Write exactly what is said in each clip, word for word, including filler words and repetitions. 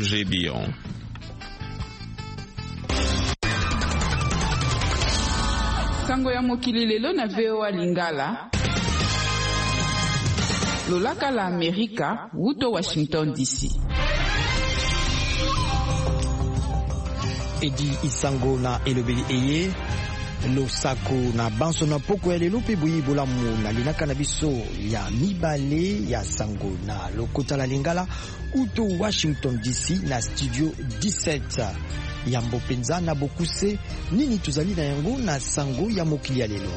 Roger Dion. Sango ya mokili lelo na V O A Lingala. Lolaka la Amerika, wuto Washington D C. Edi Isango na elobeli eye losako na banso na poko ya lelo pe boyi bolamu na linaka na biso ya mibale ya sango na lokota la Lingala uto Washington D C na studio dix-sept. Yambo penza na bokuse nini tuzali na yango na sango ya mokili ya lelo.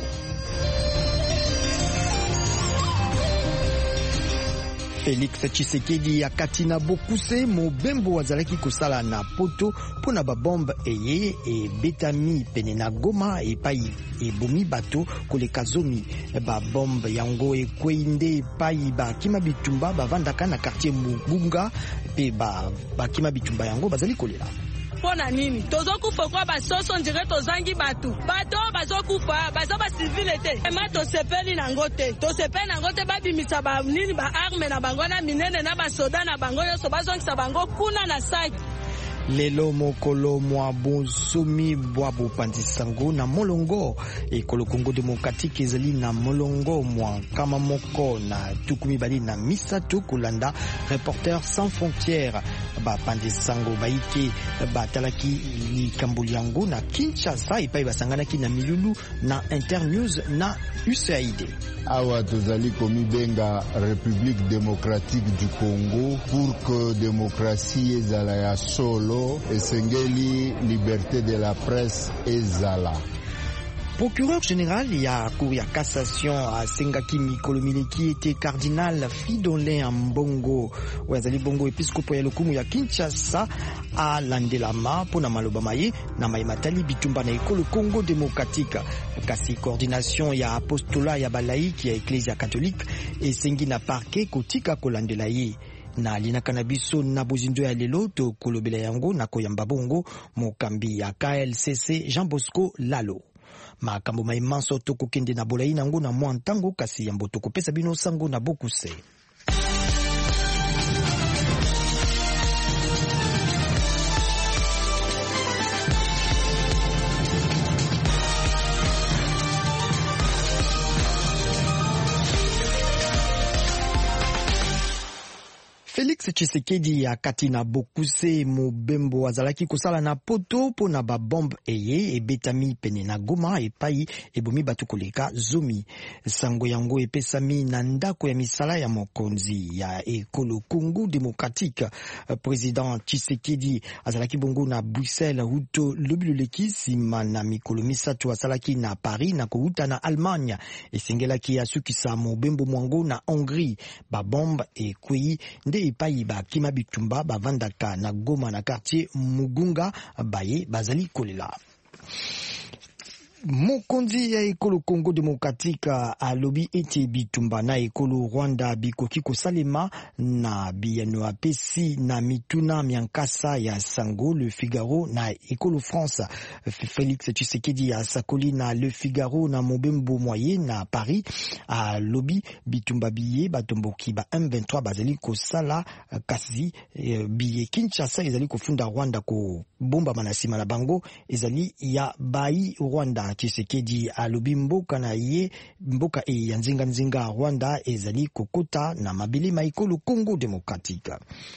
Félix Tshisekedi ya katina bokuse mobembo wazalaki kosala na poto pona ba bombe eye e betami pene na Goma e pai e bomi bato koleka zomi ba bombe yango e kwende pai ba kima bitumba bavandaka na quartier Mugunga pe ba ba kima bitumba yango bazali kolela. Pona nini tozokufa kwa basoso ndire tozangi batu bato bazokufa bazo ba civilité ema tosepeli na ngote tosepeli na ngote babimisa ba nini ba arme na bango na minene na basoda na bango yoso bazongisa bango kuna na saki. Lelo mokolo mwa bonsomi bwa bopanzi sango na molongo ekolo Congo Démocratique ezali na molongo mwa kama moko na tukumi bali na misato kolanda Reporters sans frontières ba panzi sango baike batalaki likambo yango na Kinshasa epai basanganaki na milulu na Internews na U S A I D. Awa tozali komibenga République démocratique du Congo pour que démocratie ezala ya solo esengeli liberté de la presse ezala. Procureur général ya cour ya cassation a sengaki mikolo mileki ete cardinal Fridolin Ambongo wazali bongo episkopo ya lokumu ya Kinshasa a landelama pona maloba maye na maimatali bitumba na ekolo Congo Démocratique kasi coordination ya apostola ya balaiki ya Ecclesia catholique esengi na parquet kotika kolandela ye. Na linaka na biso na bozindo ya lelo to kolobela yango na koyamba bongo mokambi ya K L C C Jean Bosco Lalo. Makambo maimanso to kokende na bolai nango na mwa ntango kasi yambo to kopesa bino sango na bokuse. Félix Tshisekedi ya katina bokuse mobembo wazalaki kosala na poto pona ba bombe eye ebetami pene na Goma epai ebomi batu koleka zomi. Sango yango epesami na ndako ya misala ya mokonzi ya ekolo Congo Démocratique. Président Tshisekedi azalaki bongo na Bruxelles huto lobiloleki sima na mikolo misato asalaki na Paris na kouta na Allemagne esengelaki asukisa mobembo mwango na Hongrie ba bombe ekwei nde epai ba kima bitumba bavandaka na Goma na quartier Mugunga baye bazali kolela. Mokonzi ya ekolo Congo Démocratique alobi ete bitumba na ekolo Rwanda bikoki kosalema na biyano apesi na mituna miankasa ya sango Le Figaro na ekolo France. Félix Tshisekedi ya sakoli na Le Figaro na mobembo moyen na Paris alobi bitumba biye batomboki ba M vingt-trois bazali kosala kasi biye Kinshasa ezali kofunda Rwanda ko bomba manasima na bango ezali ya bai Rwanda. Tshisekedi alobi mboka na ye mboka e ya nzinga nzinga Rwanda ezali kokota na mabele maikolo Congo Démocratique.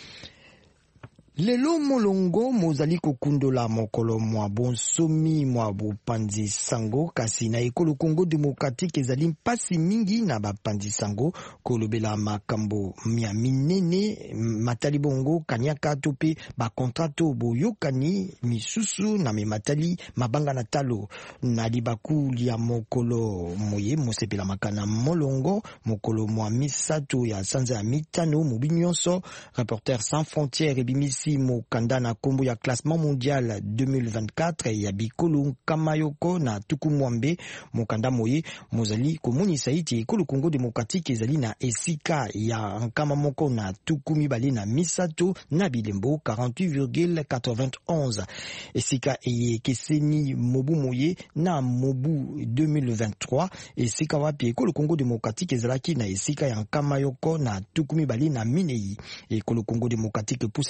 Lelo molongo mozali kokundola mokolo mwa bonsomi mwa bopanzi sango kasi na ekolo Congo Démocratique ezali mpasi mingi na bapanzi sango kolobela makambo mia minene matali bongo kanyaka tope ba kontrato boyokani misusu na mematali mabanga na talo na libaku ya mokolo moye mosepela makana molongo mokolo mwa misato ya sanza ya mitano mubinyonso. Reporters sans frontières ebimisi mokanda na kombo ya classement mondial deux mille vingt-quatre ya bikolo kamayoko na tuku mwambe mokanda moye mozali komonisa iti ekolo Congo Démocratique ezali na esika ya nkama moko na tuku mibale na misato na bilembo quarante-huit virgule quatre-vingt-onze esika eye keseni mobu moye na mobu deux mille vingt-trois esika wapi ekolo Congo Démocratique ezalaki na esika ya nkama yoko na tuku mibale na minei ekolo Congo Démocratique pusani kaka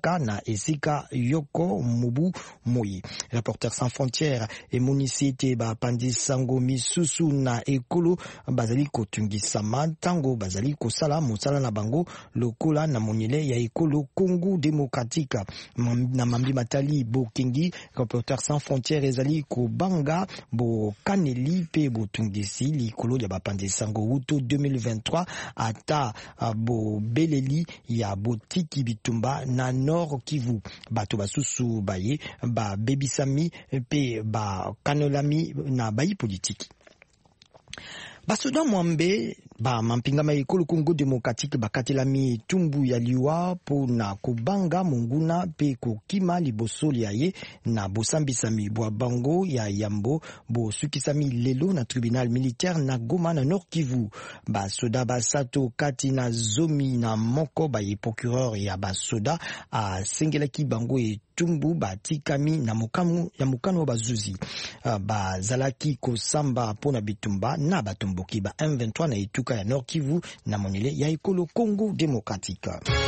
kaka na esika yoko mubu moi. Reporters sans frontières et monisite ba pandi sango misusu na ekolo bazali kotungisama tango bazali kosala mosala na bango lokola na monile ya ekolo Congo démocratique na mambi matali bokengi. Reporters sans frontières ezali kobanga bo kaneli pe botungisi likolo ya ba pandi sango uto deux mille vingt-trois ata bo beleli ya botiki bitumba na Nord Kivu. Bato basusu baye ba bebisami pe ba kanolami na bayi politiki. Basoda mwambe ba mampingama ekolo Congo démocratique bakatelami tumbu ya liwa po na kubanga munguna pe kokima liboso liaye na bosambisami bwa bango ya yambo bo sukisami lelo na tribunal militaire na Goma na Nord Kivu. Basoda basato kati na zomi na moko baye procureur ya basoda a sengelaki bango e tumbu batikami na mukamu ya mukano bazuzi uh, bazalaki kosamba pona bitumba na batomboki ba M vingt-trois na ituka ya Nord Kivu na monele ya ekolo Congo démocratique.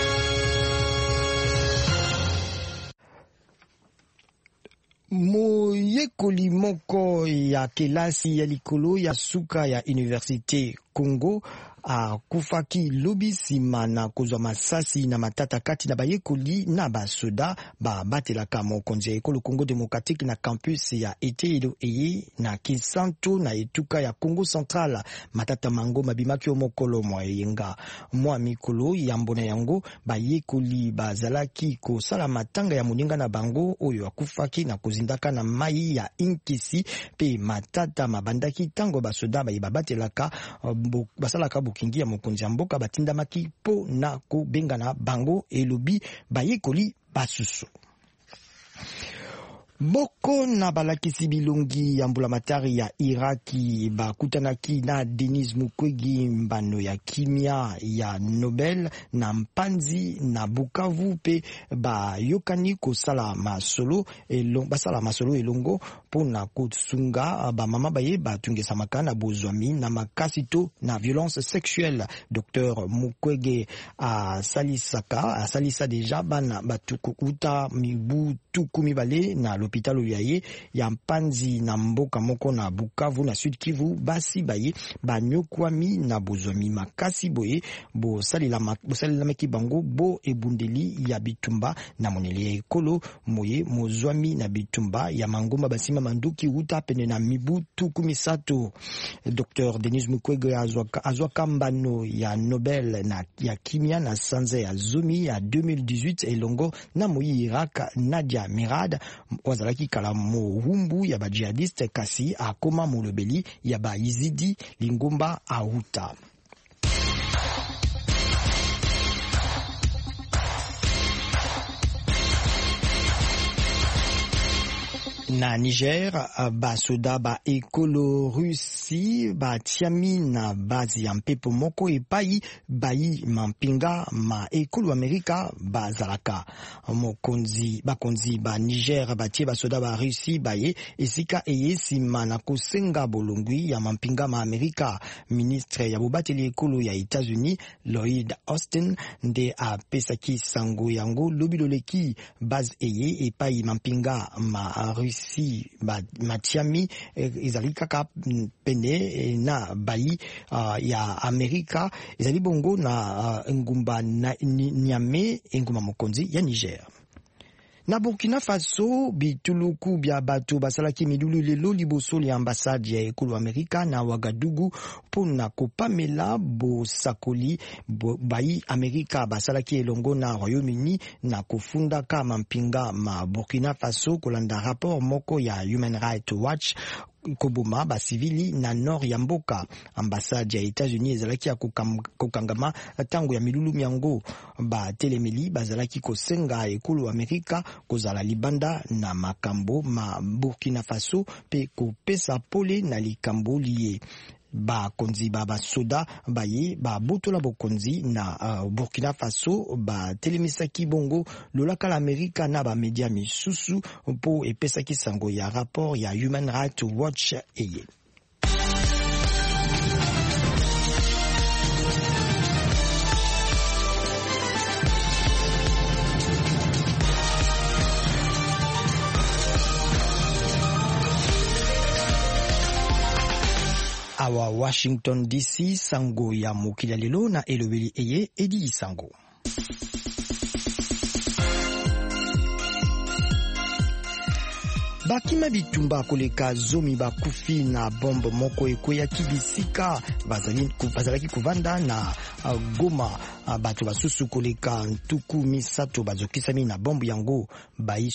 Moyekoli moko ya kelasi ya likolo ya suka ya Université Congo a kufaki lobi sima na kozwa masasi na matata kati na bayekoli na basoda ba batelaka mokonzi ya ekolo Congo démocratique na campus ya Eteilo eye na Kisanto na etuka ya Congo central. Matata mango mabimaki omokolo mwa yenga mwa mikolo ya mbona yango bayekoli bazalaki kosala matanga ya moninga na bango oyo akufaki na kozindaka na mai ya inkisi pe matata mabandaki tango basoda baye babatelaka basalaka kingi ya mokonzi ya mboka batindamaki po na kobengana bango elobi bayekoli basusu. Boko na balakisi bilongi ya mbulamatari ya Iraki bakutanaki na Denis Mukwege mbano ya kimia ya Nobel na mpanzi na Bukavu pe ba yokani kosala masolo elongo basala masolo elongo pona kutsunga ba mama baye batungesa makana bozwami na makasito na violence sexuelle. Docteur Mukwege a salisaka a salisa deja bana batukuta mibu tukumi bale na l'hôpital yaye ya mpanzi na mboka moko na Bukavu na Sud Kivu basi baye banyokwami na bozwami makasi boye bo salila bo salila meki bango bo ebundeli ya bitumba na monele ekolo moye mozwami na bitumba ya mangomba basima manduki uta pene na mibu tukumi sato. Docteur Denis Mukwege azwaka azwaka mbano ya Nobel na ya kimia na sanze ya zomi ya deux mille dix-huit elongo na moyi Irak Nadia Mirad wazalaki kala mohumbu ya ba jihadiste kasi akoma molobeli ya ba izidi lingomba auta. Na Niger, basoda ba ekolo Russi ba tiami na bazi ya mpepo moko epai bayi mampinga ma ekolo Amerika ba zalaka. Mokonzi bakonzi ba Niger ba tie basoda ba Russi baye esika eye sima na kosenga bolongwi ya mampinga ma Amerika. Ministre ya bobateli ekolo ya États-Unis Lloyd Austin nde a pesaki sango yango lobiloleki baz eye epai mampinga ma Russi si ba matiami ezali kaka pene na bayi uh, ya Amerika ezali bongo na uh, ngumba na Niamey ngumba mokonzi ya Niger. Na Burkina Faso bituluku bya bato basalaki midulu lelo liboso li ambassade ya ekolo Amerika na Ouagadougou pona kopamela bo sakoli bo bayi Amerika basalaki elongo na Royaume-Uni na kofunda ka mampinga ma Burkina Faso kolanda rapport moko ya Human Rights Watch koboma ba civili na nord ya mboka. Ambassade ya États-Unis ezalaki ya kokangama tango ya milulu miango ba telemeli bazalaki kosenga ekolo Amerika kozala libanda na makambo ma Burkina Faso pe kopesa pole na likambo liye. Ba konzi ba basoda baye ba botola bokonzi na uh, Burkina Faso ba telemisaki bongo lolaka la Amerika na ba media misusu po epesaki sango ya rapport ya Human Rights Watch eye. awa Washington D C, sango ya mokili lelo na elobeli eye Edi Sango. Bakima bitumba koleka zomi bakufi na bombe moko ekoya kibisika bazalaki kovanda na uh, Goma. Uh, bato basusu koleka ntuku misato bazokisami na bombe yango bayi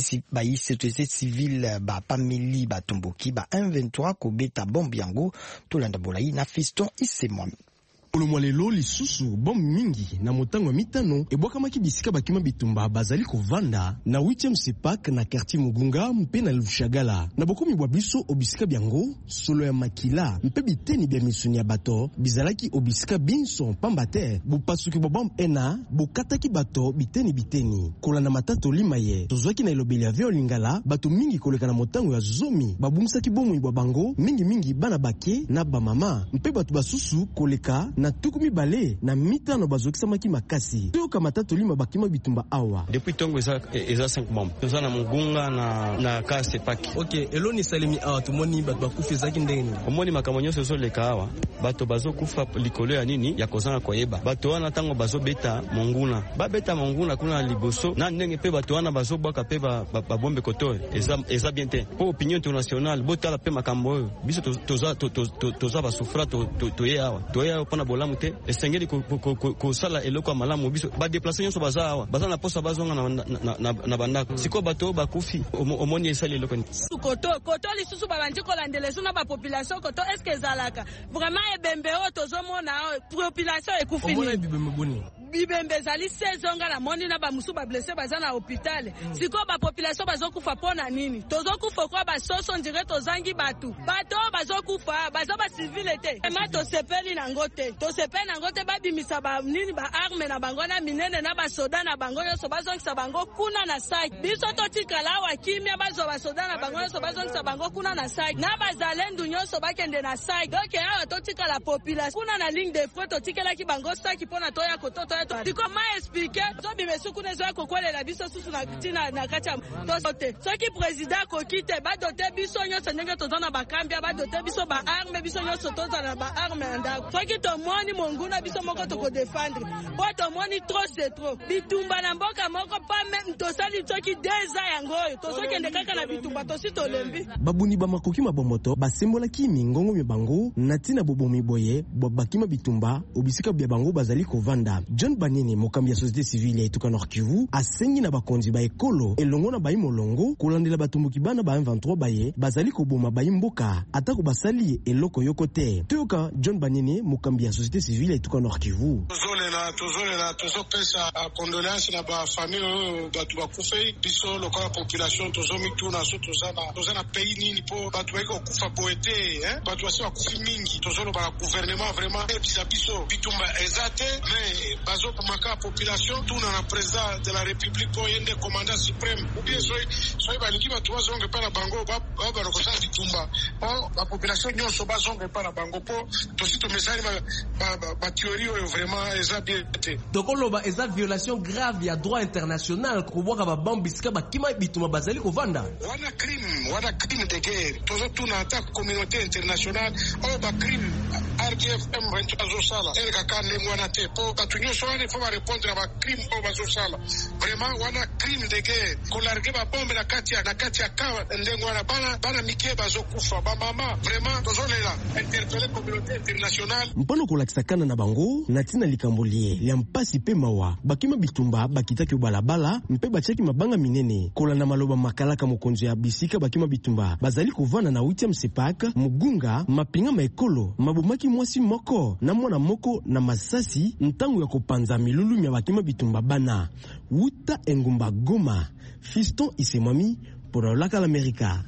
société civile bapameli batomboki ba M vingt-trois kobeta bombe yango tolanda bolai na Fiston Isemwami. Olomwalelo lisusu bom mingi na motango mitano ebwakamaki bisika bakima bitumba bazali kovanda na huitième sepak na quartier Mugunga mpe na Lushagala na bokomi bwa biso obisika byango solo ya makila mpe biteni bya misuni ya bato bizalaki obisika binso pamba te bopasuki bobom ena bokataki bato biteni biteni kolanda matata limaye tozwaki na elobeli ya vyo lingala bato mingi koleka na motango ya zomi babungisaki bomoi bwa bango mingi mingi bana bake na bamama mpe bato basusu koleka na tukumi bale na mitano bazokisamaki makasi toka matatu lima bakima bitumba awa depuis tongo eza eza cinq membres toza na Mugunga na na kase paki. OK, eloni salimi awa tumoni bato bakufa zaki ndeni omoni makamonyo soso leka awa bato bazokufa likolo ya nini ya kozana koyeba bato wana tango bazobeta monguna babeta monguna kuna liboso na ndenge pe bato wana bazobwaka pe ba bombe koto eza eza bien te po opinion internationale botala pe makambo biso toza toza basufra to to ye awa to ye pona bolamu te esengeli ko sala eloko malamu biso ba déplacer nyonso baza awa baza na posa bazonga na na bandako siko bato bakufi omoni esali eloko ni koto koto lisusu babandi kolandela suna ba population koto est-ce que zalaka vraiment ebembe o tozomona population ekufi omona bibembe boni bibembe zali sezonga na moni na ba musu ba blessé baza na hôpital siko ba population bazokufa pona nini tozokufa kwa ba soso ndire tozangi batu bato bazokufa baza ba civil te ema to sepeli na ngote to sepeli na ngote babimisa ba nini ba arme na bango na minene na ba soda na bango nyonso bazongisa bango kuna na site biso totikala wa kimia bazo ba soda na bango nyonso bazongisa bango kuna na site na bazalendu nyonso bakende na site donc awa totikala population kuna na ligne de front totikela ki bango saki pona toya kototo tiko ma expliquer so bimesu kuna zo kokolela biso susu na tina na kacha tosote soki president ko kite ba dote biso nyonso ndenge tozana bakambia ba dote biso ba arme biso nyonso tozana ba arme ndako soki to moni monguna biso moko to ko défendre po to moni trop c'est trop bitumba na mboka moko pa même to sali soki deux ans yango to soki ndekaka na bitumba to si to lembi babuni ba makoki mabomoto basembola ki mingongo mi bango na tina bobomi boye bakima bitumba obisika bya bango bazali kovanda John Banini mokambi ya société civile ya Ituka Nord Kivu asengi na bakonzi ba ekolo elongo na bayi molongo kolandela batumbuki bana ba M vingt-trois baye bazali koboma bayi mboka atako basali eloko yoko te toyoka John Banini mokambi ya société civile ya Ituka Nord Kivu tozolela tozolela tozopesa condoléances na ba famille batu bakufe biso lokola population tozomi tuna so tozana tozana pays nini po batu baiko kufa poete hein batu basi bakufi mingi tozolo ba gouvernement vraiment ebisa biso bitumba ezate mais bazo kumaka population tuna na président de la république po yende commandant suprême ou bien soy soy balingi batu bazonge pa na bango ba ba rokosa bitumba po la population nyonso bazonge pa na bango po tosito message ba ba, ba théorie vraiment eza bien te tokoloba eza violation grave ya droit international kubwaka ba bambisika bakima bituma bazali kovanda wana crime wana crime de guerre tozo tuna ta communauté internationale o ba crime R D F M vingt-trois zo sala elka kanne mwana te po batu nyonso wana faut répondre à ba crime o ba zo sala vraiment wana crime de guerre ko largue ba bombe na kati ya na kati ya kawa ndengo wana bana bana mike bazo kufa ba mama vraiment tozo lela interpeller communauté internationale mpono kolakisa kana na bango na tina likambolie lia mpasi pe mawa bakima bitumba bakitaki balabala mpe bacheki mabanga minene kolanda maloba makalaka mokonzi ya bisika bakima bitumba bazali kovana na huitième sepak Mugunga mapinga maekolo mabomaki mwasi moko na mwana moko na masasi ntango ya kopanza milulu ya bakima bitumba bana wuta engumba Goma Fiston Isemwami pour Laka l'América.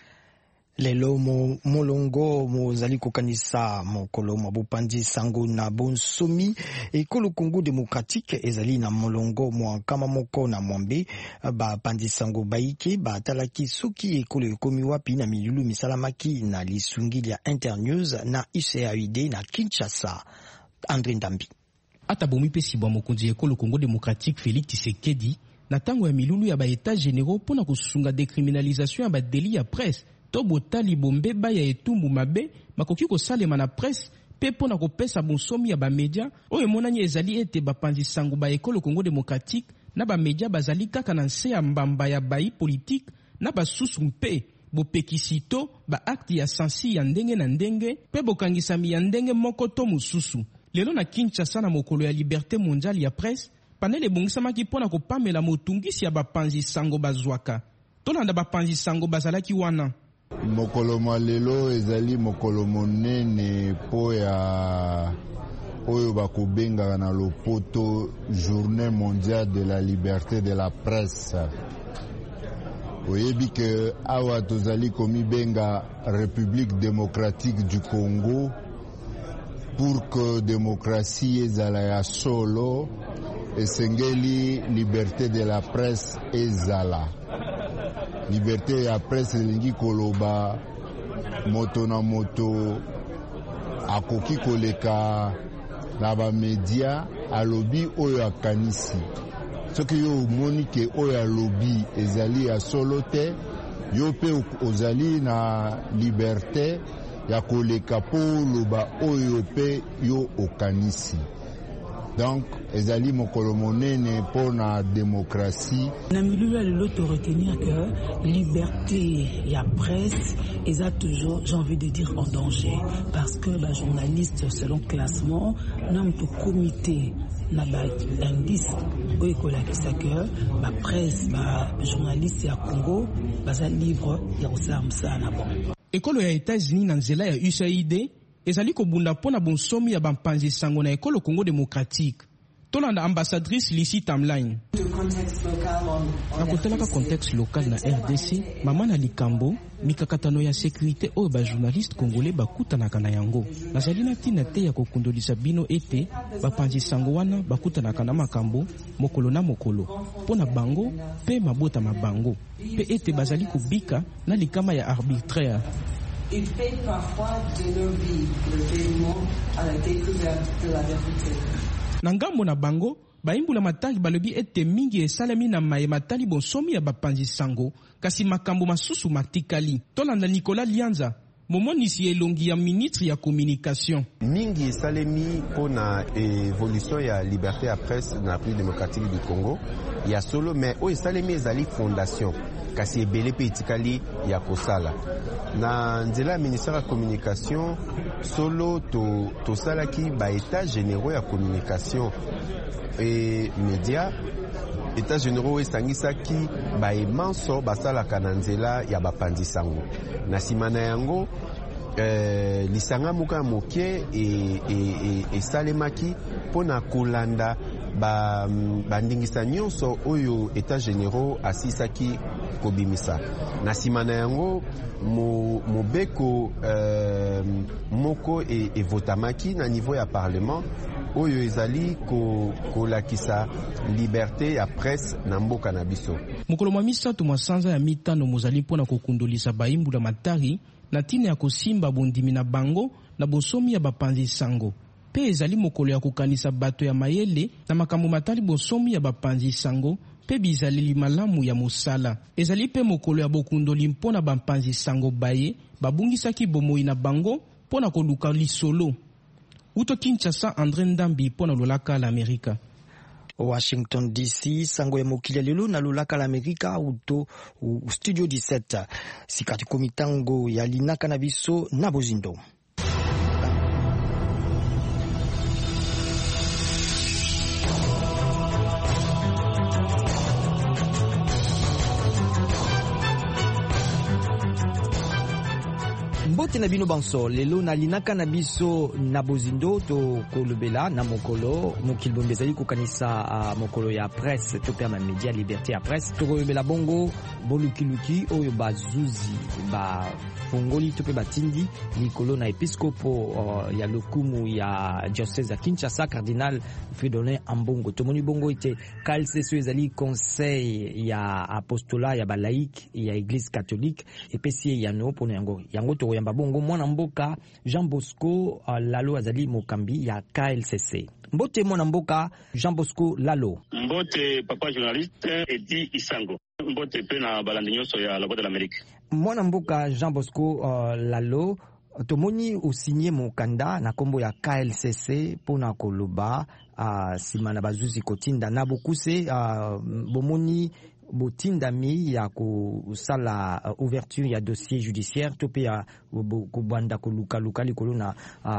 Lelo mo molongo mozali kokanisa mokolo mabopandi sango na bonsomi ekolo Congo démocratique ezali na molongo mwa kama moko na mwambe ba pandi sango baike ba talaki soki ekolo ekomi wapi na milulu misalamaki na lisungi ya Internews na U C A U D na Kinshasa. André Ndambi atabomi pesi bwa mokonzi ekolo Congo démocratique Félix Tshisekedi na tango ya milulu ya ba états généraux pona kosunga décriminalisation ya ba délit ya presse to botali bombeba ya etumbu mabe bakoki kosalema na presse pe pona kopesa bonsomi ya bamedia oyo emonani ezali ete bapanzi sango ba ekolo Congo démocratique na bamedia bazali kaka na nse ya mbamba ya bayi politique na basusu mpe bopekisito ba acte ya sansi ya ndenge na ndenge pe bokangisami ya ndenge moko to mosusu. Lelo na Kinshasa na mokolo ya liberté mondiale ya presse panele ebongisamaki mpona kopamela motungisi ya bapanzi sango bazwaka tolanda bapanzi sango bazalaki wana. Mokolo mwa lelo ezali mokolo monene po ya oyo bakobengaka na lopoto journée mondiale de la liberté de la presse. Oyebi ke awa tozali komibenga République démocratique du Congo pour que démocratie ezala ya solo esengeli liberté de la presse ezala. Liberté ya presse elingi koloba moto na moto akoki koleka na ba media alobi oyo akanisi. Soki yo omoni ke oyo alobi ezali ya solo te, yo pe ozali na liberté ya koleka po loba oyo pe yo okanisi. Donc, ezali mokolo monene pour la démocratie. Na milieu ya lelo to retenir que liberté ya presse est toujours, j'ai envie de dire, en danger parce que ba journaliste selon classement nam to comité na ba indice oyo kolakisa que ba presse ba journaliste ya Congo baza libre ya kosala mosala bon. Ekolo ya États-Unis na nzela ya U S A I D ezali kobunda pona bonsomi ya bampanzi sango na ekolo Congo démocratique. Tolanda ambassadrice Lucie Tamline. Na kotelaka contexte local na R D C, mama na likambo, mikakatano ya sécurité oyo ba journaliste congolais bakutanaka na yango. Nazali na tina te ya kokundolisa bino ete bapanzi sango wana bakutanaka na makambo mokolo na mokolo pona bango pe mabota mabango pe ete bazali kubika na likama ya arbitraire. Ils payent parfois de leur vie le paiement à la découverte de la vérité. Na ngambo na bango, baimbula matari balobi ete mingi esalemi na maye matali bonsomi ya bapanzi sango, kasi makambo masusu matikali. Tolanda Nicolas Lianza, momonisi elongi ya ministre ya communication. Mingi esalemi pona évolution ya liberté ya presse na République démocratique du Congo, ya solo mais o esalemi ezali fondation. Kasi ebele pe itikali ya kosala. Na nzela ya ministère ya communication solo to tosalaki ba état généraux ya communication et média état généraux esangisaki ba emanso basalaka na nzela ya bapanzi sango. Na sima na yango eh, lisanga moka moke e, e, e, esalemaki pona kolanda ba bandingisa nyonso oyo état généraux asisaki kobimisa. Na sima na yango mo mobeko euh, moko e, e votamaki na niveau ya parlement oyo ezali ko kolakisa liberté ya presse na mboka na biso. Mokolo mwa misato mwa sanza ya mitano mozali mpona kokundolisa baimbula matari na tina ya kosimba bondimi na bango na bonsomi ya bapanzi sango. Pe ezali mokolo ya kokanisa bato ya mayele na makambo matali bonsomi ya bapanzi sango pe bizaleli malamu ya mosala. Ezali pe mokolo ya bokundoli mpona bampanzi sango baye babungisaki bomoi na bango mpona koluka lisolo. Uto Kinshasa, André Ndambi mpona lolaka la Amerika. Washington D C, sango ya mokili lelo na lolaka la Amerika uto u studio dix-sept. Sikati komitango ya linaka na biso na bozindo. Mbote na bino banso lelo na linaka na biso na bozindo to kolobela na mokolo mokili bombezali kokanisa uh, mokolo ya presse to pe ma media liberté ya presse to kolobela bongo bolukiluki oyo bazuzi ba fongoli to pe batindi Nikolo na episkopo uh, ya lokumu ya diocèse ya Kinshasa cardinal Fridolin Ambongo tomoni bongo ite kalseso ezali conseil ya apostolat ya balaïque ya église catholique epesi ya no pona yango yango to yamba bongo mwana mboka Jean Bosco uh, Lalo azali mokambi ya K L C C. Mbote mwana mboka Jean Bosco Lalo. Mbote papa journaliste Edi Isango. mbote pe na balandi nyonso ya la Voix de l'Amérique. Mwana mboka Jean Bosco uh, Lalo tomoni osigné mokanda na kombo ya K L C C pona koloba uh, sima na bazuzi kotinda na bokuse uh, bomoni botindami ya kosala uh, ouverture ya dossier judiciaire to pe ya kubanda koluka luka likolo na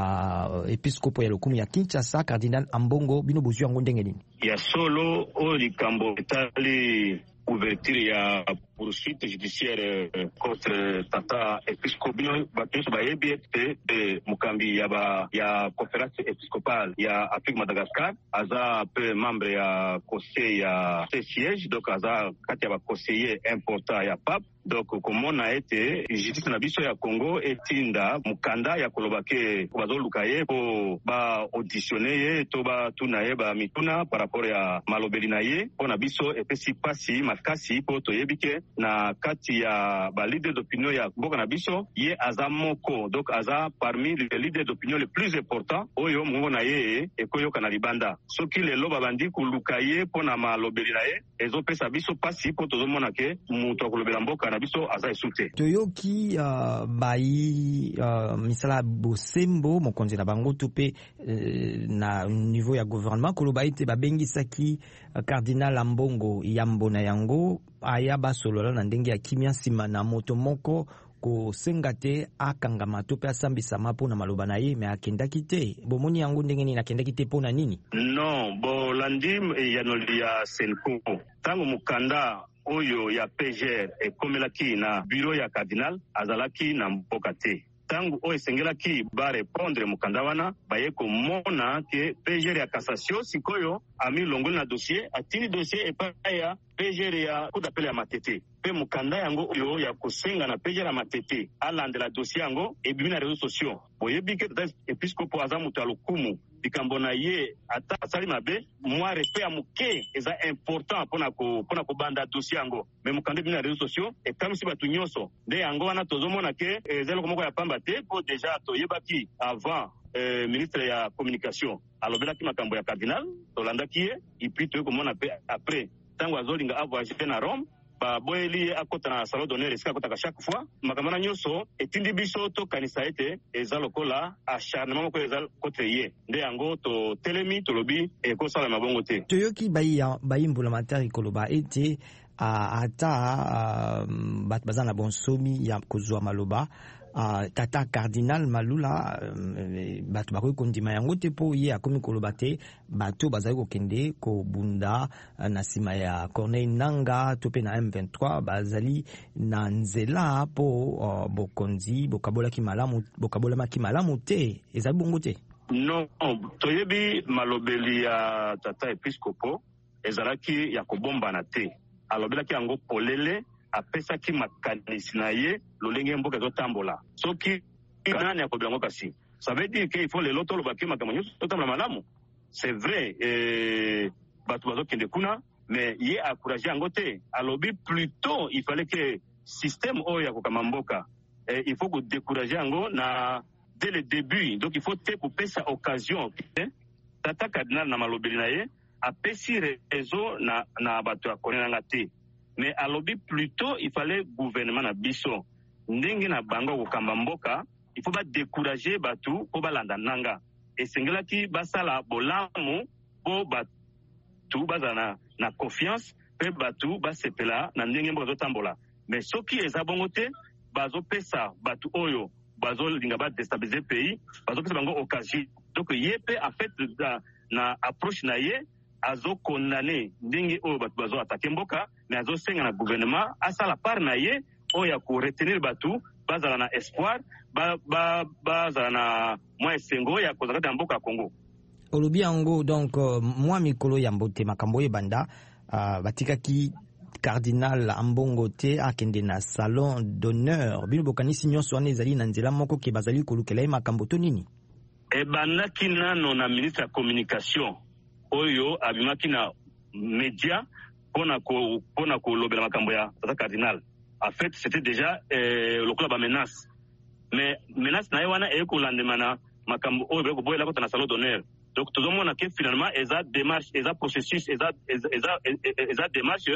uh, episkopo ya lokumu ya Kinshasa Cardinal Ambongo bino bozwi yango ndenge nini? Ya solo o likambo etali ouverture ya poursuite judiciaire contre tata episcopal bateso bayebi ete de mukambi ya ba ya conférence épiscopale ya Afrique Madagascar aza pe membre ya conseil ya siège donc aza kati ya ba conseiller important ya pape donc komona ete justice na biso ya Congo etinda mukanda ya kolobake bazoluka ye po ba auditionner ye to ba tuna ye ba mituna par rapport ya malobeli na ye pona biso epesi pasi makasi po toyebike na kati ya ba leader d'opinion ya mboka na biso ye aza moko donc aza parmi les leaders d'opinion les plus importants oyo mongo na ye ekoyoka na libanda soki lelo babandi koluka ye pona malobeli na ye ezopesa biso pasi po tozomona ke mutu akolobela mboka na biso aza esute toyoki uh, bai uh, misala bosembo mokonzi na bango to pe uh, na niveau ya gouvernement koloba ete babengisaki uh, Cardinal Ambongo yambo na yango aya basolola na ndenge ya kimia nsima na moto moko kosenga te akangama to pe asambisama mpona maloba na ye me akendaki te bomoni yango ndenge nini akendaki te mpona nini? Non bolandi yanoli ya Senko tango mukanda oyo ya P G R ekomelaki na bureau ya Cardinal azalaki na mboka te tangu oyo esengelaki barepondre mukanda wana baye komona ke P G R ya cassation sikoyo ami longoli na dossier atini dossier epai ya P G R ya coup d'appel ya Matete pe mukanda yango oyo ya kosenga na P G R ya Matete alandela dossier yango ebimi na réseaux sociaux boyebi ke tata episcopo aza mutu alokumu likambo na ye ata asali mabe mwa respect ya muke eza important pona ko pona ko banda dossier yango me mukanda ebimi na réseaux sociaux ekamisi batu nyonso nde yango wana tozomona ke ezelo komoko ya pamba te po déjà toyebaki avant Euh, ministre ya communication alobelaki makambo ya Cardinal tolandaki ye epuis toye komona pe après tango azolinga avoyager na Rome baboyeli akota na salon d'honneur esika akotaka chaque fois makambo na nyonso etindi biso tokanisa ete eza lokola acharnement moko eza kote ye nde yango totelemi tolobi ekosala mabongo te toyoki bayimbola matari koloba ete uh, ata uh, bato baza na bonsomi ya kozwa maloba Uh, tata Cardinal Malula uh, bato bakoki kondima yango te po ye akomi koloba te bato bazali kokende kobunda uh, na nsima ya Corneille Nangaa to pe na M vingt-trois bazali na nzela po uh, bokonzi bokabolaki malamu bokabolamaki malamu te ezali bongo te? Non, toyebi malobeli ya tata episcopo ezalaki ya kobombana te alobelaki yango polele apesaki makanisi na ye lolenge mboka ezotambola soki nani akobela ngo kasi ça veut dire que il faut lelo tolobaki makambo nyonso totambola malamu c'est vrai eh, bato bazokende kuna mais ye akourage yango te alobi plutôt il fallait que système oyo ya kokama mboka eh, il faut kodécourager yango na dès le début donc il faut te kopesa occasion eh? Tata Cardinal na malobeli na ye apesi réseau na, na bato ya konenanga te mais alobi plutôt il fallait gouvernement na biso ndenge na bango kokamba mboka il faut ba décourager batu po balanda nanga esengelaki basala bolamu po batu bazala na, na confiance pe batu basepela na ndenge mboka zotambola mais soki eza bongo te bazopesa batu oyo bazolinga ba déstabiliser pays bazopesa bango occasion donc ye pe en fait na, na approche na ye azo condamné ndenge oyo bato bazo attaquer mboka mais azo senga na gouvernement asala part na ye oyo ya ko retenir batu bazala na espoir ba ba bazala na mwa esengo ya kozala na mboka ya Congo olobi yango donc uh, mwa mikolo ya mbote makambo ebanda uh, batikaki Cardinal Ambongo te akende na salon d'honneur bino bokanisi nyonso wana ezali na nzela moko ke bazali kolukela ye makambo to nini ebandaki nano na ministre ya communication oyo abimaki na média pona ko pona ko lobela makambo ya tata Cardinal en fait c'était déjà euh, lokola ba menace mais menace na wana e ko landemana makambo oyo ko boyela ko na salon d'honneur donc tozomona que finalement eza démarche eza processus eza eza eza démarche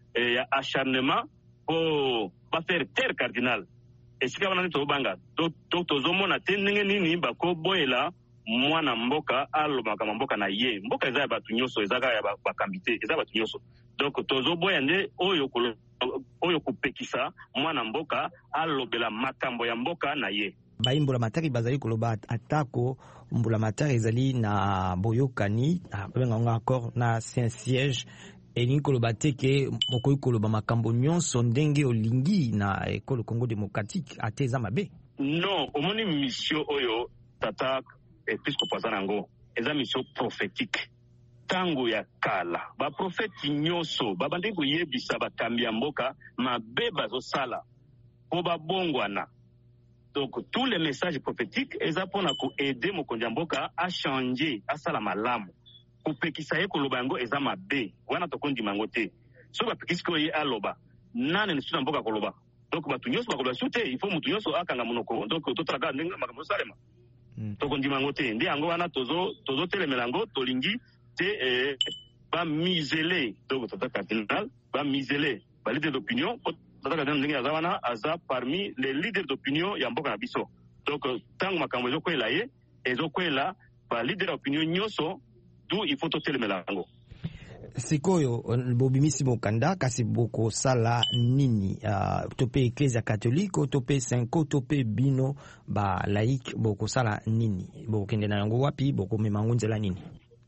il y a acharnement pour pas faire terre cardinal. Et ce qu'on a dit au banga, donc tozomona tenenge nini bako boyela mwana mboka aloba kama mboka na ye mboka eza batu nyoso eza ya bakambite eza batu nyoso donc tozo boyande oyo oyo kupekisa mwana mboka alobela makambo ya mboka na ye. Baimbola matari bazali koloba atako mbula matari ezali na boyokani benga encore na Saint-Siège et koloba teke mokoyi koloba makambo nyonso ndenge olingi na ekolo Congo démocratique ateza mabe. Non, omoni mission oyo tata episcopo zanango eza mission prophétique. Tango ya kala ba prophète nyonso babandi kuyebisa bakambi ya mboka mabe bazosala po babongwana. Donc tous les messages prophétiques eza pona ko aider mokonzi ya mboka a changer asala malamu kupekisa ye koloba yango eza mabe wana tokondi mango te so bapekisi ko ye aloba nane ni suna mboka koloba donc batu nyonso bakoloba sute il faut mutu nyonso akanga monoko donc totalaka ndenge makambo salema tokondi mango te ndi yango wana tozo tozo telemela yango tolingi te eh, ba misele donc tata cardinal ba misele ba leader d'opinion tata cardinal ndenge azawana aza parmi les leaders d'opinion ya mboka na biso donc tango makambo ezokwela ye ezokwela ba leader d'opinion nyonso d'où il faut totelemela yango. Sikoyo bobimisi bokanda kasi boko sala nini uh, tope Ecclesia catholique tope cinco tope bino ba laïque boko sala nini boko kende na yango wapi boko memango nzela nini?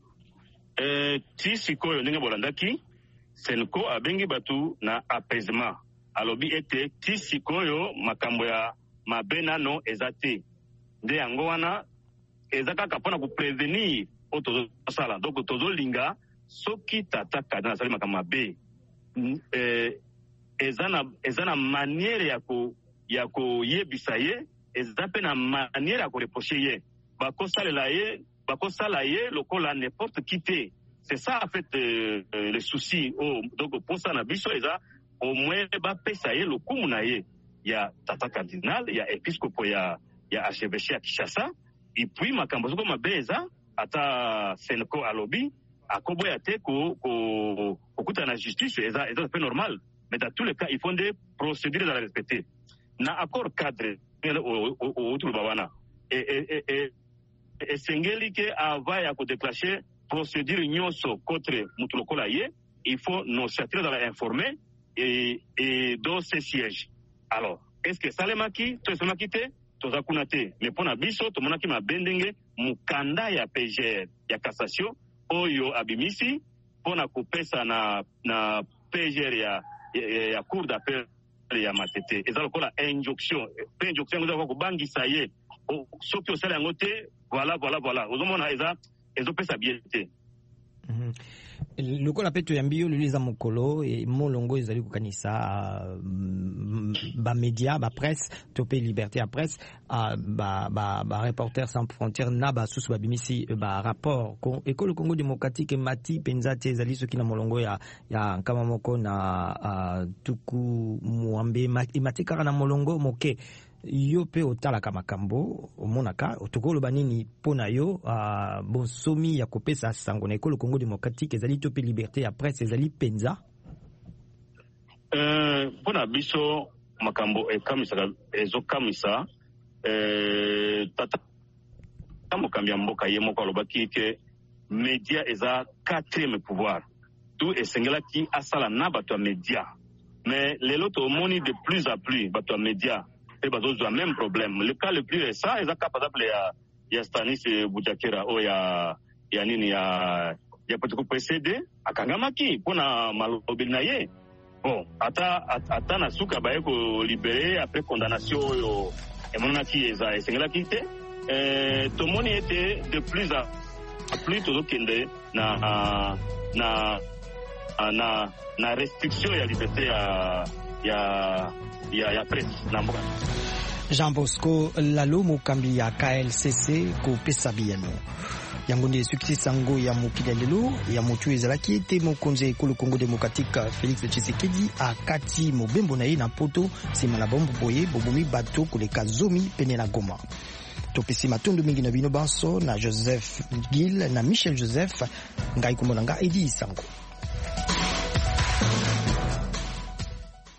Eh ti sikoyo ndenge bolandaki senko abengi batu na apaisement alobi ete ti sikoyo makambo ya mabenano ezate nde yango wana ezaka kapona ku prevenir oto sala donc tozo linga soki tata cardinal asali makambo mabe eh, ezana ezana maniere ya ko ya koyebisa ye eza pe na maniere ya koreproche ye bakosalela ye bakosala ye lokola n'importe qui te. C'est ça en fait euh, euh, le souci oh, donc pour ça na biso eza au moins bapesa ye lokumu na ye ya tata cardinal ya episcopo ya ya archevêché ya Kinshasa et puis makambo soko mabe eza ata senko alobi akoboya te ko ko okuta na justice eza eza peu normal mais dans tous les cas il faut des procédures à respecter na accord cadre au au au bawana et et et et sengeli ke ava ya ko déclencher procédure nyonso contre mutu lokola ye il faut nos châtiers dans informer et et dans ces sièges. Alors est-ce que salemaki to salemaki te toza kuna te mais pona biso to monaki mabendenge mukanda ya P G R ya cassation oyo abimisi pona kopesa na na P G R ya ya, ya cour d'appel ya Matete eza lokola injonction pe injonction ngo ko bangisa ye soki osala yango te voilà voilà voilà ozomona eza ezopesa bien te. Mhm. Lokola peto ya mbio luliza mokolo e molongo ezali kukanisa ba media ba presse topé liberté à presse ba ba ba reporters sans frontières na ba susu ba bimisi ba rapport ko ekolo Congo démocratique mati penza te ezali soki na molongo ya ya kama moko na uh, tuku muambe matika na molongo moke yo pe otalaka makambo omonaka otokoloba nini pona yo uh, bonsomi ya kopesa sango na ekolo Congo démocratique ezali tope liberté ya presse ezali penza euh pona biso makambo ekamisa ezokamisa euh tata mokambi ya mboka ye moko alobaki ke media eza quatrième pouvoir tout esengelaki asala na bato ya media mais lelo tomoni de plus en plus bato ya media et bazo le même problème. Le cas le plus récent est par exemple ya ya Stanis Bujakera o ya ya nini ya ya potoko P C D akangamaki pona malobeli na ye. Bon, ata ata na suka ba ko libérer après condamnation yo emonaki ki eza esengela kite euh tomoni était de plus à plus toujours kende na na na na restriction ya liberté ya ya ya ya presse na mboka. Jean Bosco Lalo mokambi ya K L C C ko pesa bieno yango ndi succès sango ya mokili lelo ya motu ezalaki te mokonzi ekolo Congo démocratique Félix Tshisekedi akati mobembo na ye na poto sima na bombo boye bobomi bato koleka zomi pene na Goma. Topesi matondo mingi na bino banso na Joseph Gil na Michel Joseph ngai komona nga Edi Sango.